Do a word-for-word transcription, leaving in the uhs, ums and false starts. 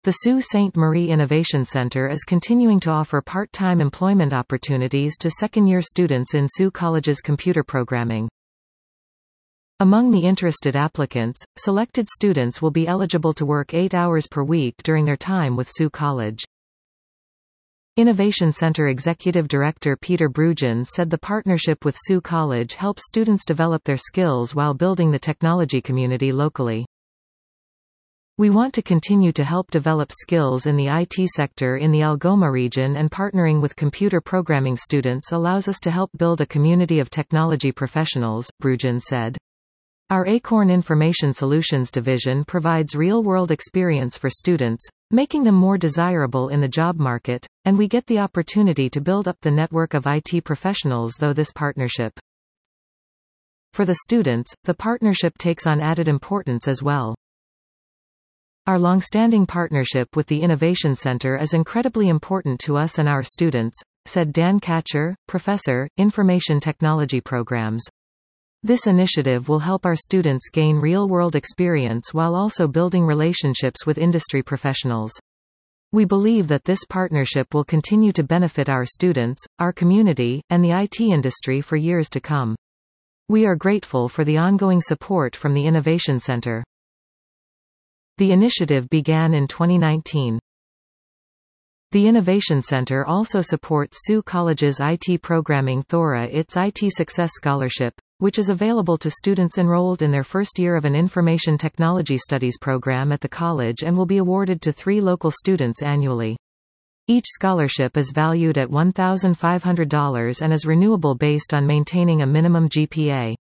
The Sault Ste. Marie Innovation Centre is continuing to offer part-time employment opportunities to second-year students in Sault College's computer programming. Among the interested applicants, selected students will be eligible to work eight hours per week during their time with Sault College. Innovation Centre Executive Director Peter Brugen said the partnership with Sault College helps students develop their skills while building the technology community locally. We want to continue to help develop skills in the I T sector in the Algoma region, and partnering with computer programming students allows us to help build a community of technology professionals, Brugen said. Our Acorn Information Solutions division provides real-world experience for students, making them more desirable in the job market, and we get the opportunity to build up the network of I T professionals through this partnership. For the students, the partnership takes on added importance as well. Our long-standing partnership with the Innovation Centre is incredibly important to us and our students, said Dan Catcher, Professor, Information Technology Programs. This initiative will help our students gain real-world experience while also building relationships with industry professionals. We believe that this partnership will continue to benefit our students, our community, and the I T industry for years to come. We are grateful for the ongoing support from the Innovation Centre. The initiative began in twenty nineteen. The Innovation Centre also supports Sault College's I T programming through its I T Success Scholarship, which is available to students enrolled in their first year of an Information Technology Studies program at the college and will be awarded to three local students annually. Each scholarship is valued at one thousand five hundred dollars and is renewable based on maintaining a minimum G P A.